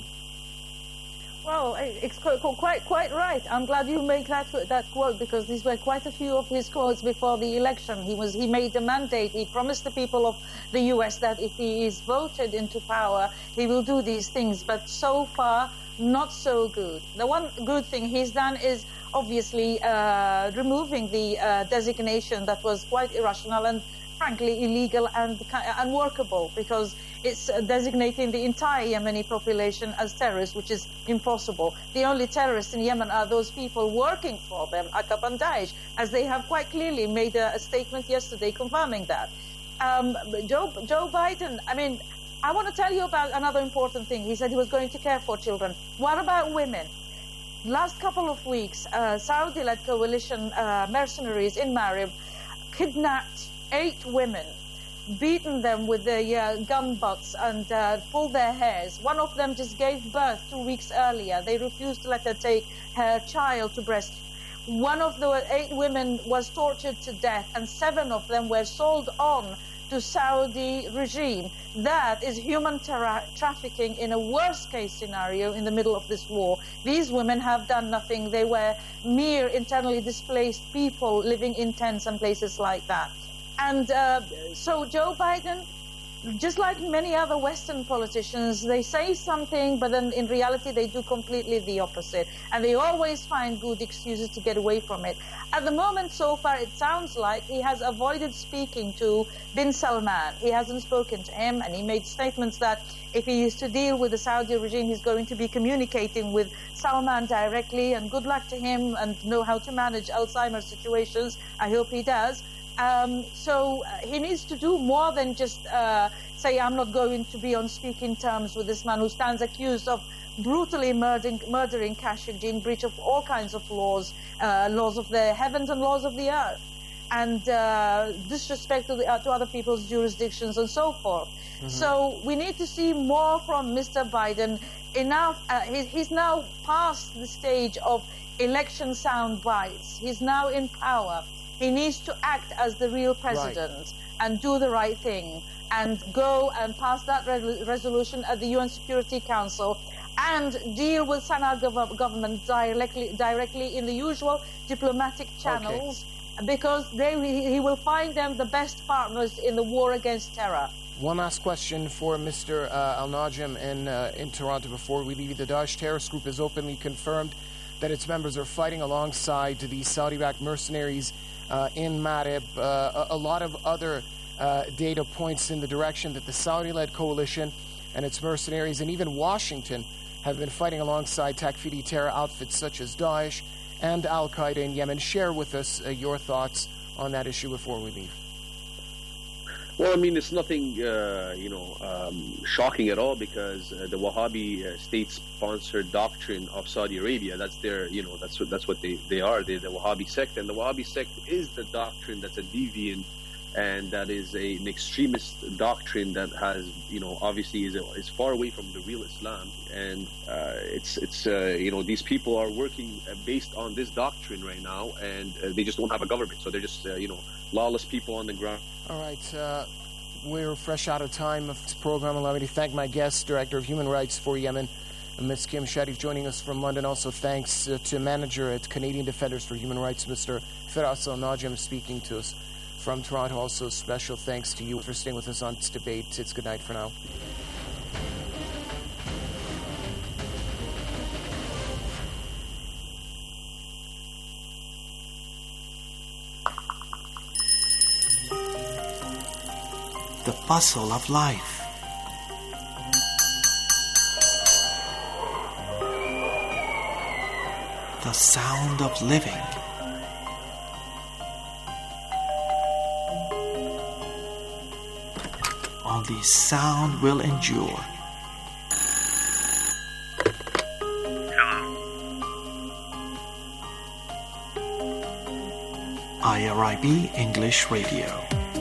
Well, it's quite quite right. I'm glad you make that that quote, because these were quite a few of his quotes before the election. He was he made the mandate. He promised the people of the U S that if he is voted into power, he will do these things. But so far, not so good. The one good thing he's done is obviously uh, removing the uh, designation that was quite irrational and frankly illegal and unworkable, because it's designating the entire Yemeni population as terrorists, which is impossible. The only terrorists in Yemen are those people working for them, Aqab and Daesh, as they have quite clearly made a, a statement yesterday confirming that. Um, Joe, Joe Biden, I mean, I want to tell you about another important thing. He said he was going to care for children. What about women? Last couple of weeks, uh, Saudi-led coalition uh, mercenaries in Marib kidnapped eight women, beaten them with their uh, gun butts and uh, pulled their hairs. One of them just gave birth two weeks earlier. They refused to let her take her child to breast. One of the eight women was tortured to death, and seven of them were sold on to Saudi regime. That is human tra- trafficking in a worst-case scenario in the middle of this war. These women have done nothing. They were mere internally displaced people living in tents and places like that. And uh, so Joe Biden, just like many other Western politicians, they say something, but then in reality they do completely the opposite. And they always find good excuses to get away from it. At the moment, so far, it sounds like he has avoided speaking to bin Salman. He hasn't spoken to him, and he made statements that if he is to deal with the Saudi regime, he's going to be communicating with Salman directly, and good luck to him and know how to manage Alzheimer's situations. I hope he does. Um, so uh, he needs to do more than just uh, say, I'm not going to be on speaking terms with this man who stands accused of brutally murdering, murdering Khashoggi in breach of all kinds of laws, uh, laws of the heavens and laws of the earth, and uh, disrespect to, the, uh, to other people's jurisdictions and so forth. Mm-hmm. So we need to see more from Mister Biden. Enough. Uh, he, he's now past the stage of election sound bites. He's now in power. He needs to act as the real president right. and do the right thing and go and pass that re- resolution at the U N Security Council and deal with Sana'a gov- government directly, directly in the usual diplomatic channels, okay. because they, he will find them the best partners in the war against terror. One last question for Mister Uh, Al-Najm in, uh, in Toronto before we leave. The Daesh terrorist group has openly confirmed that its members are fighting alongside the Saudi-backed mercenaries uh, in Marib. Uh, a, a lot of other uh, data points in the direction that the Saudi-led coalition and its mercenaries and even Washington have been fighting alongside Takfiri terror outfits such as Daesh and Al-Qaeda in Yemen. Share with us uh, your thoughts on that issue before we leave. Well, I mean, it's nothing, uh, you know, um, shocking at all because uh, the Wahhabi uh, state-sponsored doctrine of Saudi Arabia, that's their, you know, that's what that's what they, they are. They're the Wahhabi sect, and the Wahhabi sect is the doctrine that's a deviant and that is a, an extremist doctrine that has, you know, obviously is, is far away from the real Islam. And uh, it's, it's uh, you know, these people are working based on this doctrine right now, and uh, they just don't have a government. So they're just, uh, you know, lawless people on the ground. All right, uh, we're fresh out of time of this program. Allow me to thank my guest, Director of Human Rights for Yemen, Miz Kim Sharif, joining us from London. Also thanks uh, to Manager at Canadian Defenders for Human Rights, Mister Firas Al-Najm, speaking to us from Toronto. Also special thanks to you for staying with us on this debate. It's good night for now. The bustle of life. The sound of living. Only sound will endure. I R I B English Radio.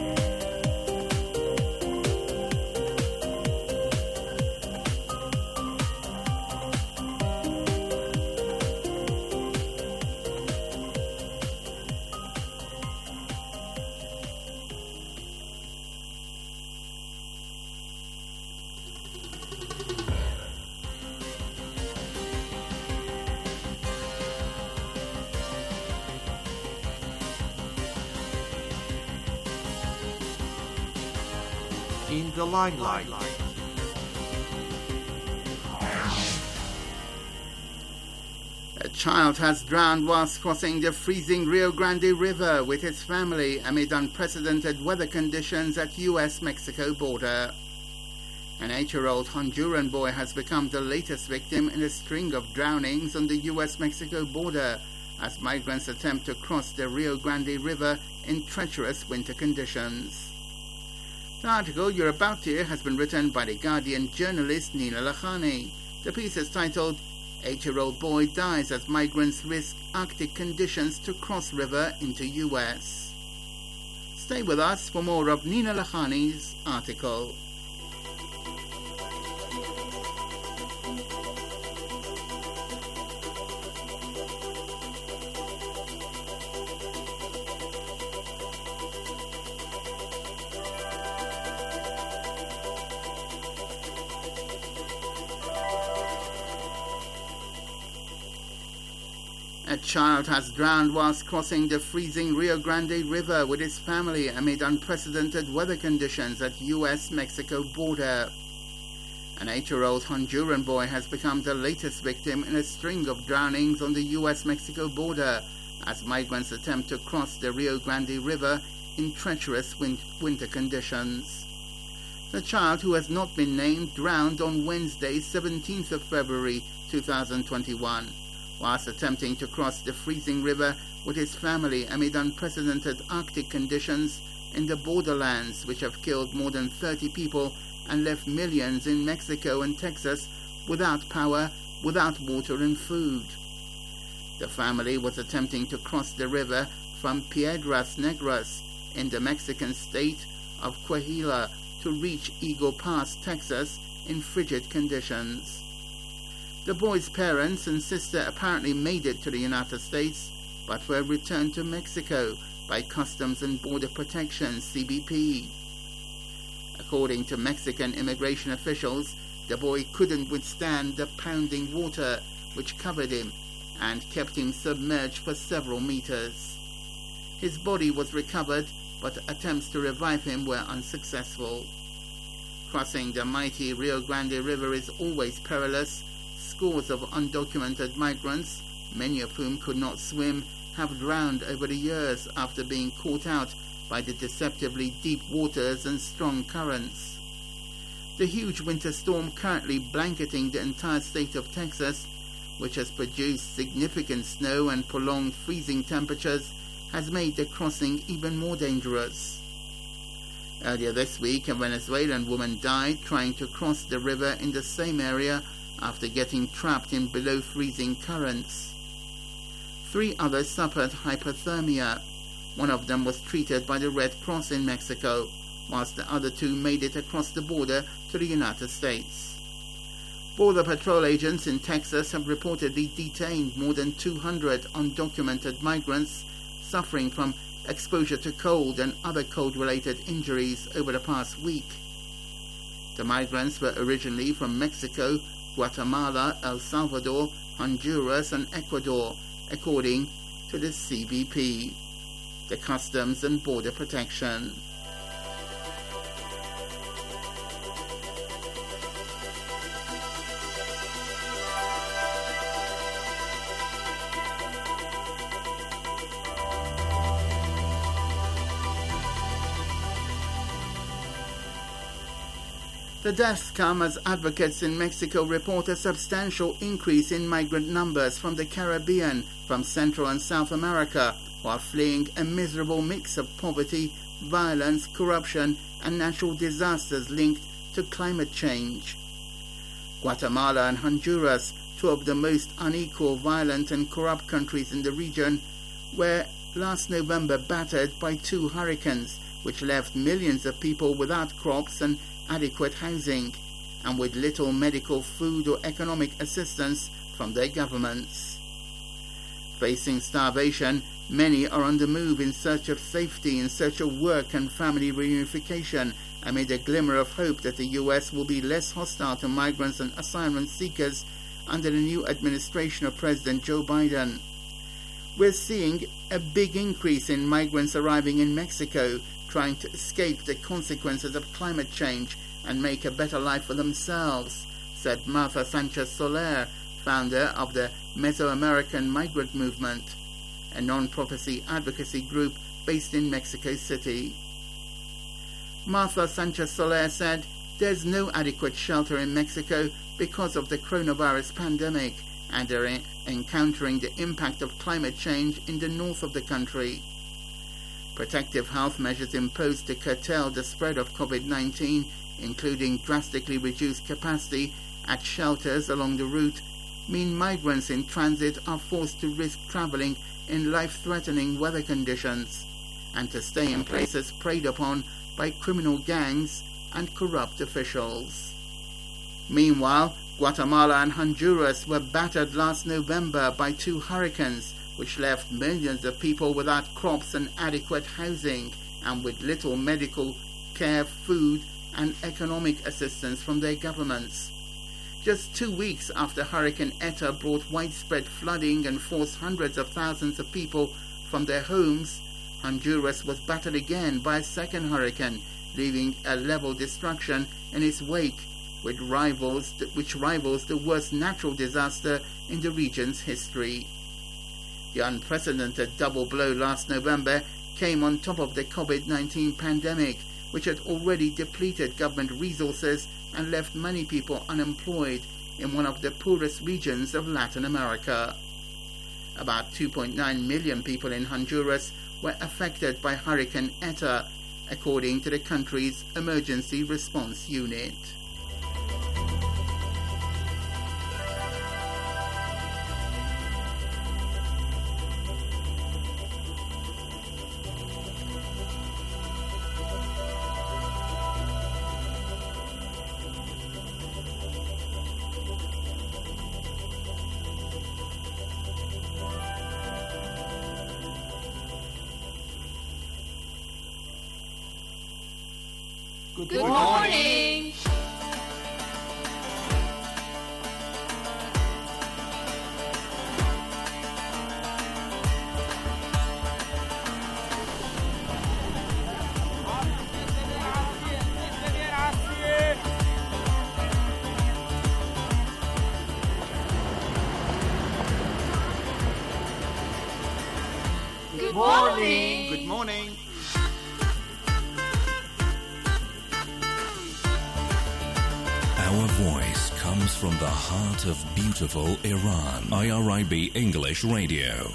In the limelight. A child has drowned whilst crossing the freezing Rio Grande River with his family amid unprecedented weather conditions at U S Mexico border. An eight-year-old Honduran boy has become the latest victim in a string of drownings on the U S Mexico border as migrants attempt to cross the Rio Grande River in treacherous winter conditions. The article you're about to hear has been written by The Guardian journalist Nina Lakhani. The piece is titled, Eight-Year-Old Boy Dies as Migrants Risk Arctic Conditions to Cross River into U S. Stay with us for more of Nina Lakhani's article. A child has drowned whilst crossing the freezing Rio Grande River with his family amid unprecedented weather conditions at U S Mexico border. An eight-year-old Honduran boy has become the latest victim in a string of drownings on the U S Mexico border as migrants attempt to cross the Rio Grande River in treacherous win- winter conditions. The child, who has not been named, drowned on Wednesday, seventeenth of February two thousand twenty-one. Whilst attempting to cross the freezing river with his family amid unprecedented Arctic conditions in the borderlands, which have killed more than thirty people and left millions in Mexico and Texas without power, without water and food. The family was attempting to cross the river from Piedras Negras in the Mexican state of Coahuila to reach Eagle Pass, Texas, in frigid conditions. The boy's parents and sister apparently made it to the United States, but were returned to Mexico by Customs and Border Protection, C B P. According to Mexican immigration officials, the boy couldn't withstand the pounding water which covered him and kept him submerged for several meters. His body was recovered, but attempts to revive him were unsuccessful. Crossing the mighty Rio Grande River is always perilous. Scores of undocumented migrants, many of whom could not swim, have drowned over the years after being caught out by the deceptively deep waters and strong currents. The huge winter storm currently blanketing the entire state of Texas, which has produced significant snow and prolonged freezing temperatures, has made the crossing even more dangerous. Earlier this week, a Venezuelan woman died trying to cross the river in the same area after getting trapped in below freezing currents. Three others suffered hypothermia. One of them was treated by the Red Cross in Mexico, whilst the other two made it across the border to the United States. Border Patrol agents in Texas have reportedly detained more than two hundred undocumented migrants suffering from exposure to cold and other cold-related injuries over the past week. The migrants were originally from Mexico, Guatemala, El Salvador, Honduras and Ecuador, according to the C B P, the Customs and Border Protection. The deaths come as advocates in Mexico report a substantial increase in migrant numbers from the Caribbean, from Central and South America, who are fleeing a miserable mix of poverty, violence, corruption, and natural disasters linked to climate change. Guatemala and Honduras, two of the most unequal, violent, and corrupt countries in the region, were last November battered by two hurricanes, which left millions of people without crops and adequate housing, and with little medical, food or economic assistance from their governments. Facing starvation, many are on the move in search of safety, in search of work and family reunification, amid a glimmer of hope that the U S will be less hostile to migrants and asylum seekers under the new administration of President Joe Biden. We're seeing a big increase in migrants arriving in Mexico, trying to escape the consequences of climate change and make a better life for themselves, said Martha Sanchez Soler, founder of the Mesoamerican Migrant Movement, a non-prophecy advocacy group based in Mexico City. Martha Sanchez Soler said, "There's no adequate shelter in Mexico because of the coronavirus pandemic, and they're encountering the impact of climate change in the north of the country." Protective health measures imposed to curtail the spread of COVID nineteen, including drastically reduced capacity at shelters along the route, mean migrants in transit are forced to risk traveling in life-threatening weather conditions and to stay in places preyed upon by criminal gangs and corrupt officials. Meanwhile, Guatemala and Honduras were battered last November by two hurricanes, which left millions of people without crops and adequate housing, and with little medical care, food, and economic assistance from their governments. Just two weeks after Hurricane Eta brought widespread flooding and forced hundreds of thousands of people from their homes, Honduras was battered again by a second hurricane, leaving a level destruction in its wake, which rivals, which rivals the worst natural disaster in the region's history. The unprecedented double blow last November came on top of the COVID nineteen pandemic, which had already depleted government resources and left many people unemployed in one of the poorest regions of Latin America. About two point nine million people in Honduras were affected by Hurricane Eta, according to the country's Emergency Response Unit. Good, Good morning. morning. Good morning. Good morning. Our voice comes from the heart of beautiful Iran. I R I B English Radio.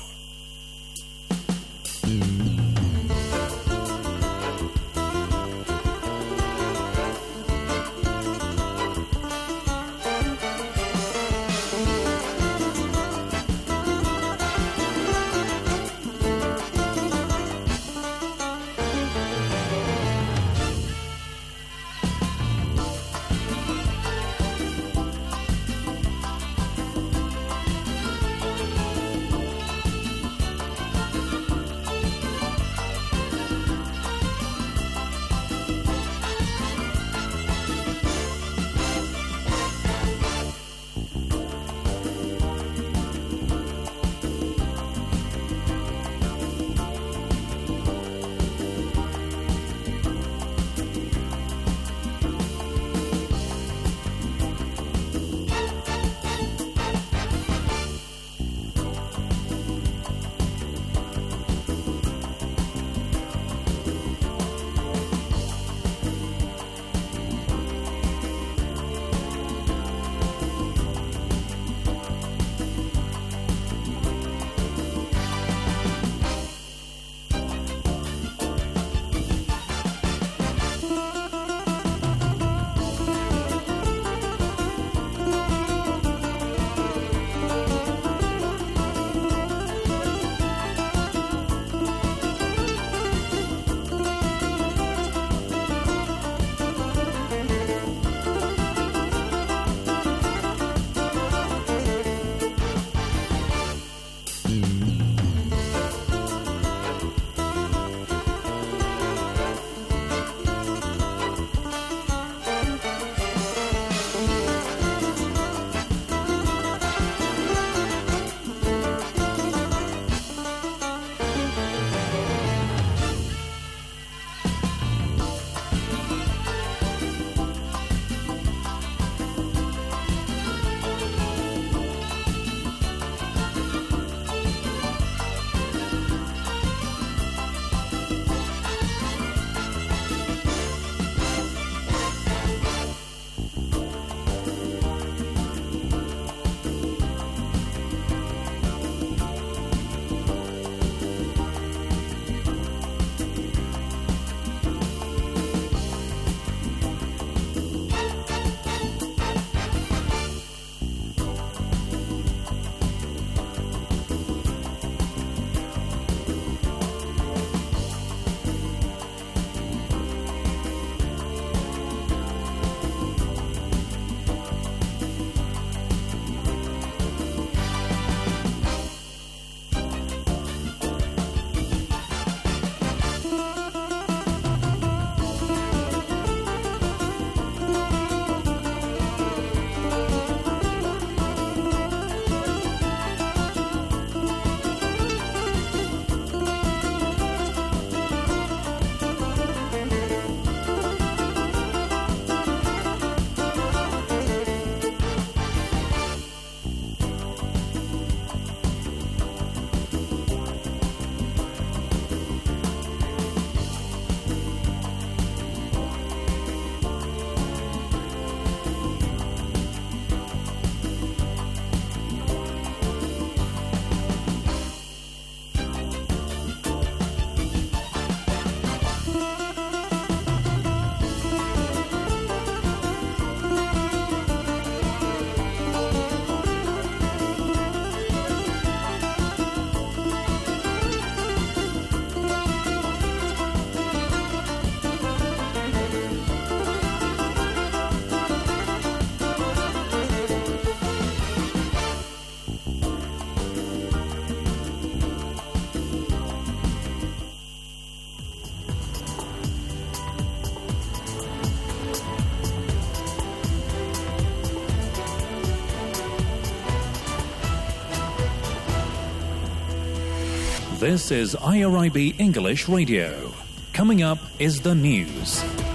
This is I R I B English Radio. Coming up is the news.